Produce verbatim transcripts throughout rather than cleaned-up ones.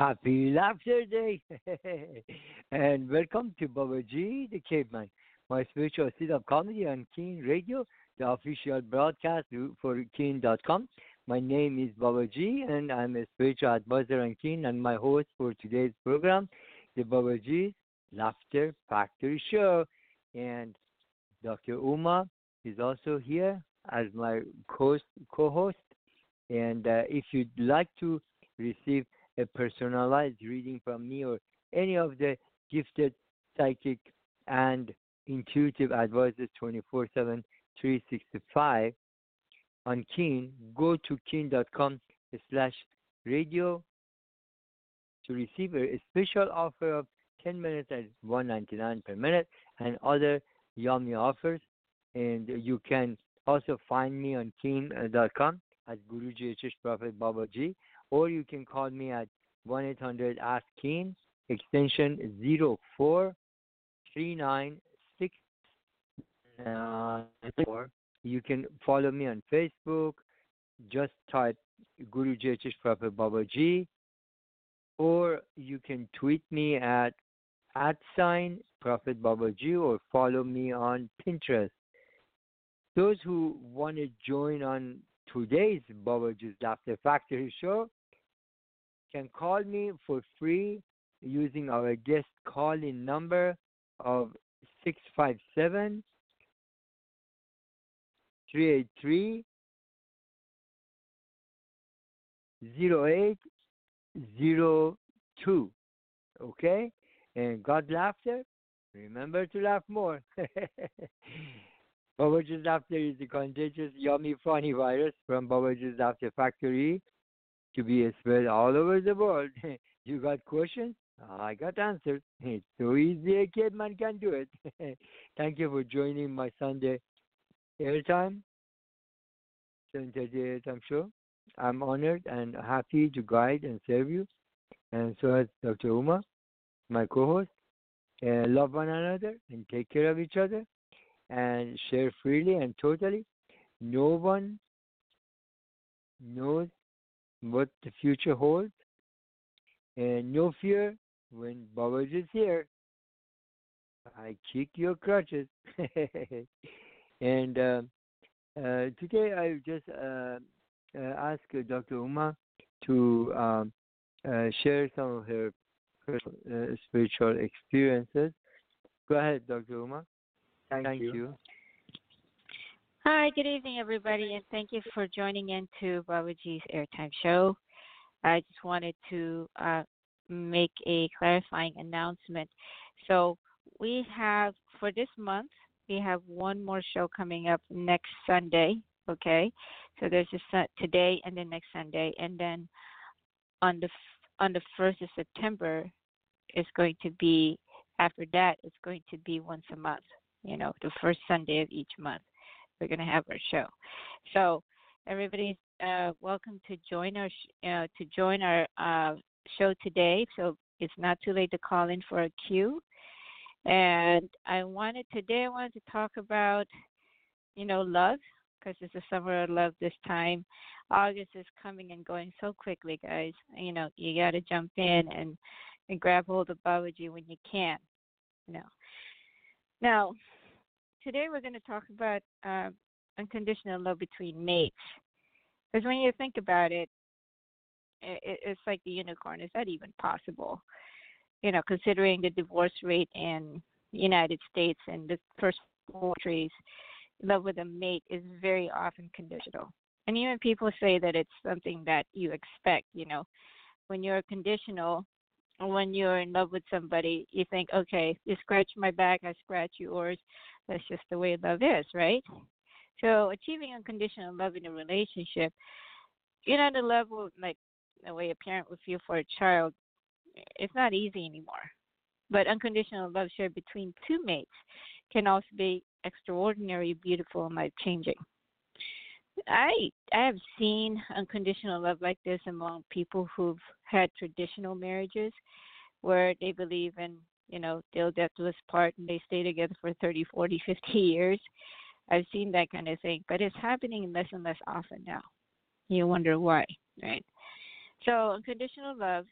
Happy Laughter Day! And welcome to Baba G, the Caveman, my spiritual seed of comedy on Keen Radio, the official broadcast for Keen dot com. My name is Baba G, and I'm a spiritual advisor on Keen, and my host for today's program, the Baba G's Laughter Factory Show. And doctor Uma is also here as my co host. And uh, if you'd like to receive a personalized reading from me or any of the gifted psychic and intuitive advisors twenty-four seven, three sixty-five on Keen, go to keen dot com slash radio to receive a special offer of ten minutes at one ninety-nine per minute and other yummy offers. And you can also find me on keen dot com at Guruji H H Prophet Baba G, or you can call me at one eight hundred ask keen extension zero four three nine six nine four. You can follow me on Facebook. Just type Guruji H H Prophet Baba G, or you can tweet me at at sign Prophet Baba G, or follow me on Pinterest. Those who want to join on today's Baba G's Laughter Factory show can call me for free using our guest call-in number of six five seven, three eight three, zero eight zero two. Okay? And God laughter, remember to laugh more. Babaji's Laughter is a contagious, yummy, funny virus from Babaji's Laughter Factory to be spread all over the world. You got questions? I got answers. It's so easy a caveman can do it. Thank you for joining my Sunday airtime, seven thirty airtime show. I'm honored and happy to guide and serve you. And so has doctor Uma, my co-host. Uh, love one another and take care of each other and share freely and totally. No one knows what the future holds, and no fear when Babaji is here. I kick your crutches. And uh, uh, today I just uh, uh, ask uh, doctor Uma to um, uh, share some of her personal, uh, spiritual experiences. Go ahead, doctor Uma. Thank, Thank you. you. Hi, good evening, everybody, and thank you for joining into Babaji's Airtime Show. I just wanted to uh, make a clarifying announcement. So we have, for this month, we have one more show coming up next Sunday, okay? So there's a sun- today and then next Sunday, and then on the f- on the first of September, it's going to be, after that, it's going to be once a month, you know, the first Sunday of each month. We're going to have our show. So everybody's uh, welcome to join our sh- uh, to join our uh, show today. So it's not too late to call in for a queue. And I wanted today I wanted to talk about, you know, love, because it's the summer of love this time. August is coming and going so quickly, guys. You know, you got to jump in and, and grab hold of Babaji when you can. You know. Now, today we're going to talk about uh, unconditional love between mates. Because when you think about it, it, it's like the unicorn. Is that even possible? You know, considering the divorce rate in the United States and the first countries, love with a mate is very often conditional. And even people say that it's something that you expect, you know. When you're conditional, or when you're in love with somebody, you think, okay, you scratch my back, I scratch yours. That's just the way love is, right? So achieving unconditional love in a relationship, you know, the level, like the way a parent would feel for a child, it's not easy anymore. But unconditional love shared between two mates can also be extraordinary, beautiful, and life-changing. I I have seen unconditional love like this among people who've had traditional marriages where they believe in, you know, till death do us part and they stay together for thirty, forty, fifty years. I've seen that kind of thing, but it's happening less and less often now. You wonder why, right? So unconditional love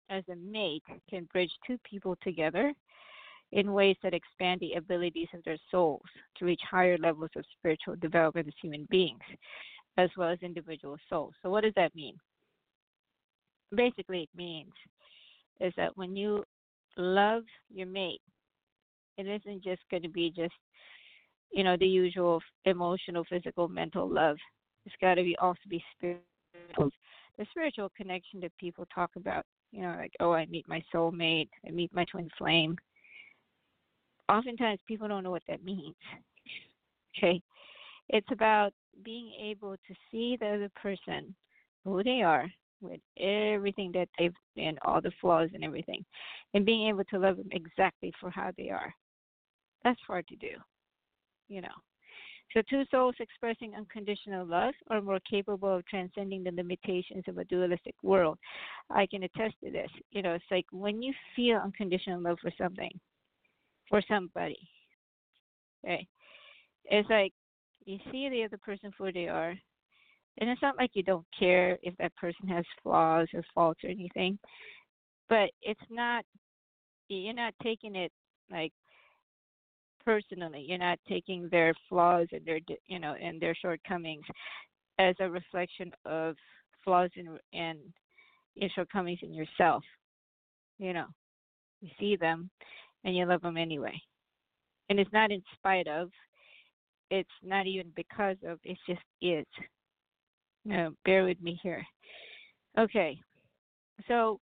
as a mate can bridge two people together in ways that expand the abilities of their souls to reach higher levels of spiritual development as human beings, as well as individual souls. So, what does that mean? Basically, it means is that when you love your mate, it isn't just going to be just, you know, the usual emotional, physical, mental love. It's got to be also be spiritual. The spiritual connection that people talk about, you know, like, oh, I meet my soulmate, I meet my twin flame. Oftentimes, people don't know what that means. Okay, it's about being able to see the other person, who they are, with everything that they've and all the flaws and everything, and being able to love them exactly for how they are. That's hard to do, you know. So two souls expressing unconditional love are more capable of transcending the limitations of a dualistic world. I can attest to this. You know, it's like when you feel unconditional love for something, for somebody, okay, it's like you see the other person for who they are, and it's not like you don't care if that person has flaws or faults or anything, but it's not, you're not taking it like personally. You're not taking their flaws and their, you know, and their shortcomings as a reflection of flaws and and your shortcomings in yourself. You know, you see them and you love them anyway, and it's not in spite of. It's not even because of. It just is. No, bear with me here. Okay, so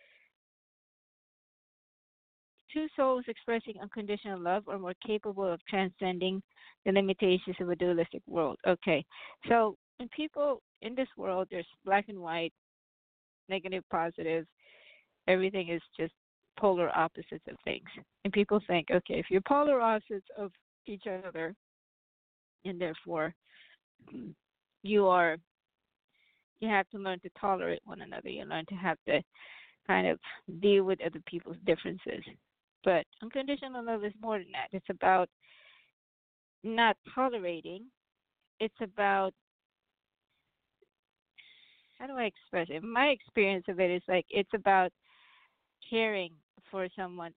two souls expressing unconditional love are more capable of transcending the limitations of a dualistic world. Okay, so when people in this world, there's black and white, negative, positive, everything is just polar opposites of things. And people think, okay, if you're polar opposites of each other, and therefore you are, you have to learn to tolerate one another. You learn to have to kind of deal with other people's differences. But unconditional love is more than that. It's about not tolerating. It's about, how do I express it? My experience of it is like it's about caring for someone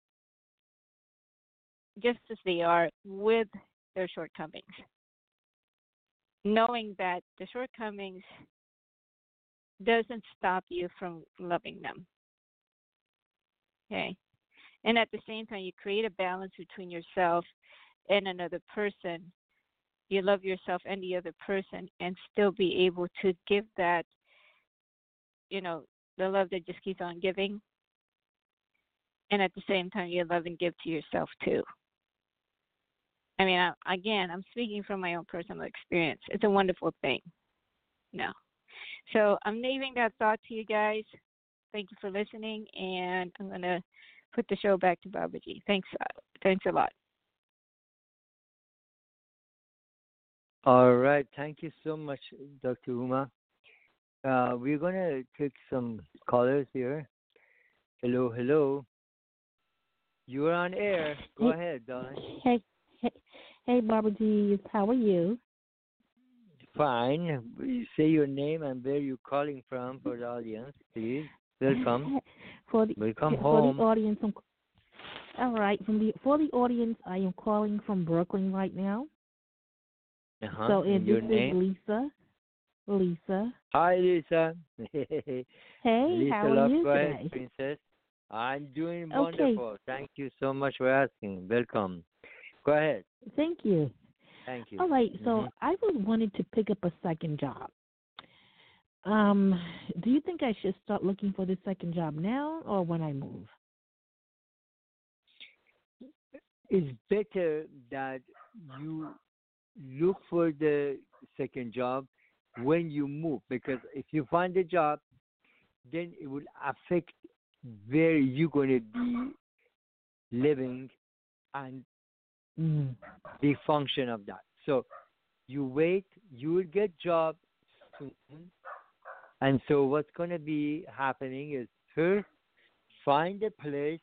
just as they are with their shortcomings. Knowing that the shortcomings doesn't stop you from loving them. Okay? And at the same time, you create a balance between yourself and another person. You love yourself and the other person and still be able to give that, you know, the love that just keeps on giving. And at the same time, you love and give to yourself too. I mean, I, again, I'm speaking from my own personal experience. It's a wonderful thing. No. So I'm leaving that thought to you guys. Thank you for listening, and I'm going to put the show back to Babaji. Thanks, uh, thanks a lot. All right. Thank you so much, Doctor Uma. Uh, we're going to take some callers here. Hello, hello. You're on air. Go hey, ahead, darling. Hey, hey, hey, Babaji. How are you? Fine. Say your name and where you're calling from for the audience, please. Welcome. for the Welcome for home. the audience, I'm, all right. From the for the audience, I am calling from Brooklyn right now. Uh-huh. So, And and your this name? is Lisa. Lisa. Hi, Lisa. Hey, Lisa how are Love, you go ahead, today? princess. I'm doing Okay, wonderful. Thank you so much for asking. Welcome. Go ahead. thank you. Thank you. All right, hmm so I was wanting to pick up a second job. Um, do you think I should start looking for this second job now or when I move? It's better that you look for the second job when you move, because if you find a job, then it will affect where you're going to be living and Mm. the function of that. So you wait, you will get job soon. And so what's going to be happening is first find a place,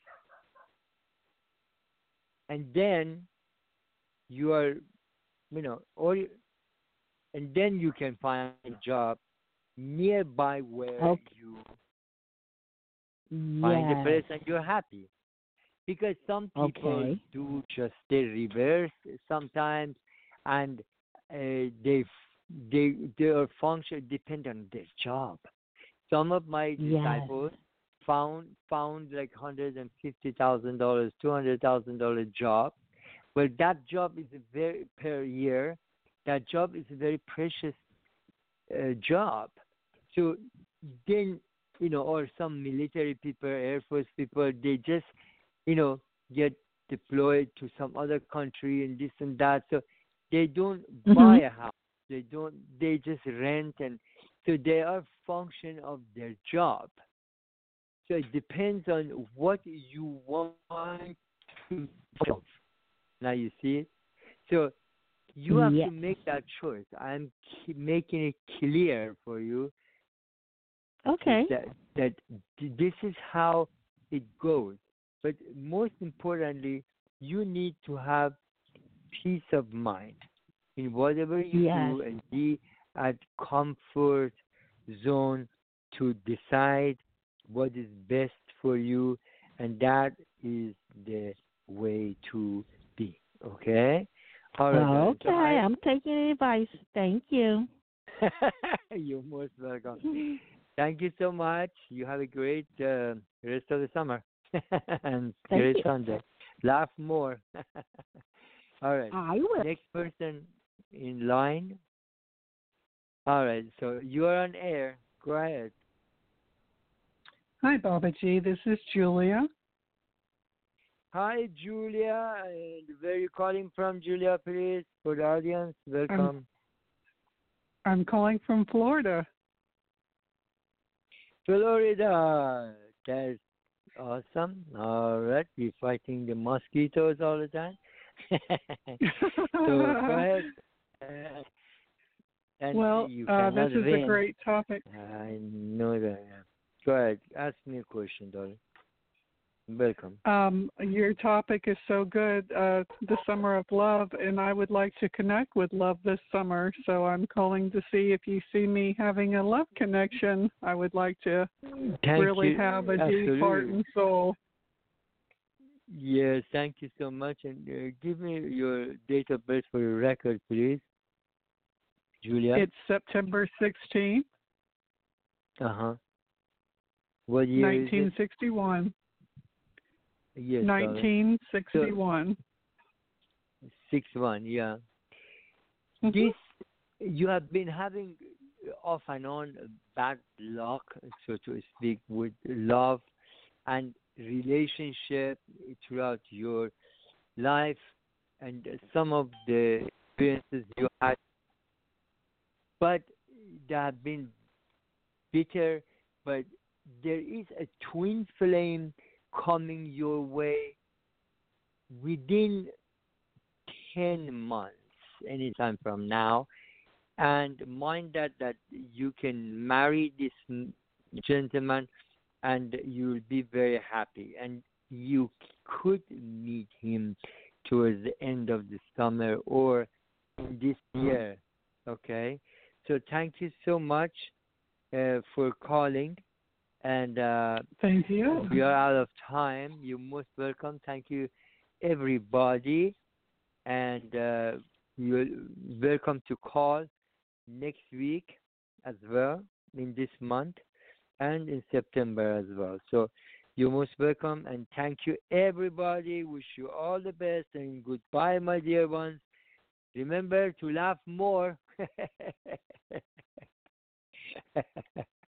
and then you are, you know, or and then you can find a job nearby where Okay. you Find a Yes. place and you're happy. Because some people Okay. do just the reverse sometimes, and uh, they f- they their function depend on their job. Some of my Yes. disciples found found like hundred and fifty thousand dollars, two hundred thousand dollar job. Well, that job is a very per year. That job is a very precious uh, job. So then, you know, or some military people, Air Force people, they just, you know, get deployed to some other country and this and that. So they don't buy Mhm. a house. They don't. They just rent, and so they are function of their job. So it depends on what you want to solve. Now you see it. So you have to Yes. make that choice. I'm ke- making it clear for you that, Okay. that that this is how it goes. But most importantly, you need to have peace of mind in whatever you Yes. do and be at comfort zone to decide what is best for you, and that is the way to be. Okay? All right, darling. So Okay. I I'm taking advice. Thank you. you're most welcome. Thank you so much. You have a great uh, rest of the summer and Thank great you. Sunday. Laugh more. All right. I will. Next person in line. All right. So you are on air. Go ahead. Hi, Baba G. This is Julia. Hi, Julia. And where you calling from, Julia, please? For the audience, I'm welcome. I'm calling from Florida. Florida. That's awesome. All right. We're fighting the mosquitoes all the time. So go ahead. Uh, and Well, you uh, this cannot is a win. great topic. I know that. Go ahead. Ask me a question, darling. Welcome. Um, your topic is so good, uh, the summer of love, and I would like to connect with love this summer. So I'm calling to see if you see me having a love connection. I would like to Thank really you. have a deep heart Absolutely. and soul. Yes, thank you so much. And uh, give me your date of birth for your record, please, Julia. It's September sixteenth, Uh huh. What year is it? nineteen sixty-one. Yes, darling. nineteen So sixty-one. six one. Yeah. Mm-hmm. This you have been having off and on bad luck, so to speak, with love and relationship throughout your life, and some of the experiences you had, but they have been bitter. But there is a twin flame coming your way within ten months, anytime from now. And mind that that you can marry this m- gentleman, and you'll be very happy. And you could meet him towards the end of the summer or in this year. Okay. So thank you so much uh, for calling. And uh, Thank you. we are out of time. You're most welcome. Thank you, everybody. And uh, you're welcome to call next week as well, in this month and in September as well. So you're most welcome, and thank you, everybody. Wish you all the best, and goodbye, my dear ones. Remember to laugh more.